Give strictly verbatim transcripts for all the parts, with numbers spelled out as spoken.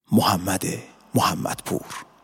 محمد محمدپور.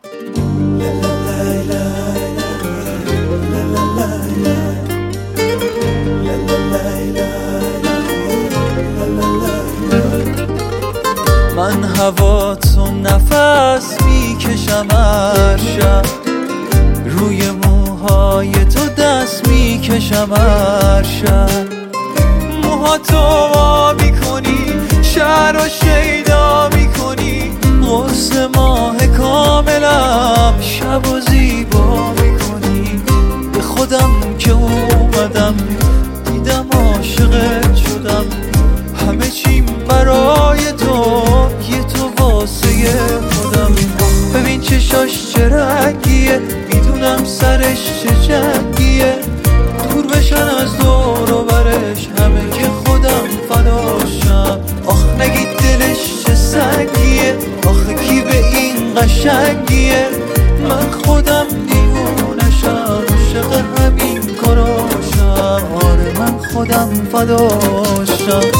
من هوا تو نفس میکشم هر شب، روی موهای تو دست میکشم هر شب. موها تو وا میکنی، شهر رو شیدا میکنی، قرص ماه کاملم شب و زیبا میکنی. به خودم که اومدم دیدم عاشقت شدم، همه چیم برای تو، یه تو واسه خودم. ببین چشاش چه رنگیه، میدونم سرش چه جنگیه، دور بشن از دور و برش همه که خودم فداشم. آخ نگید دلش چه سنگیه، آخه کی به این قشنگیه، من خودم دیوونشم، عاشق همین کاراشم. آره من خودم فداشم.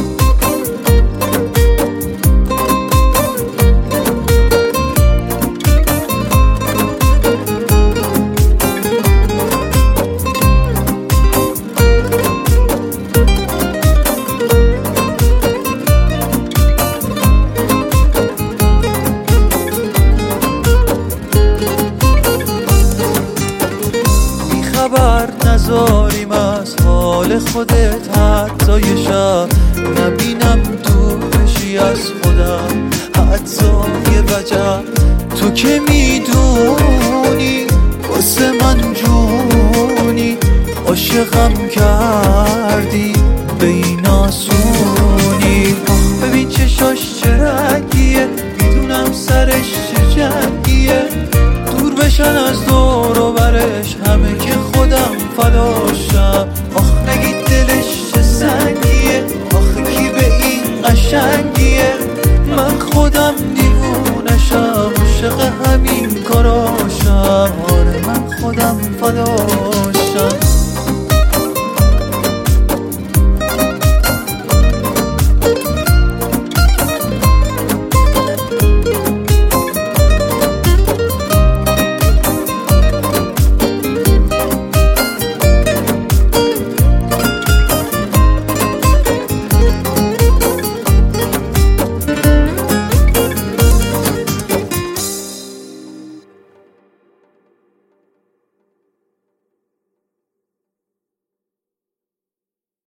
خبر نذاریم از حال خودت حتی یه شب، نبینم دور بشی از خودم حتی یه وجب. تو که میدونی واسه من جونی، عاشقم کردی به این آسونی. ببین چشاش چه رنگیه، میدونم سرش چه جنگیه، دور بشن از دور و برش همه که خودم فداشم. آخ نگید دلش چه سنگیه، آخه کی به این قشنگیه، من خودم دیوونشم، عاشق همین کاراشم. آره من خودم فداشم.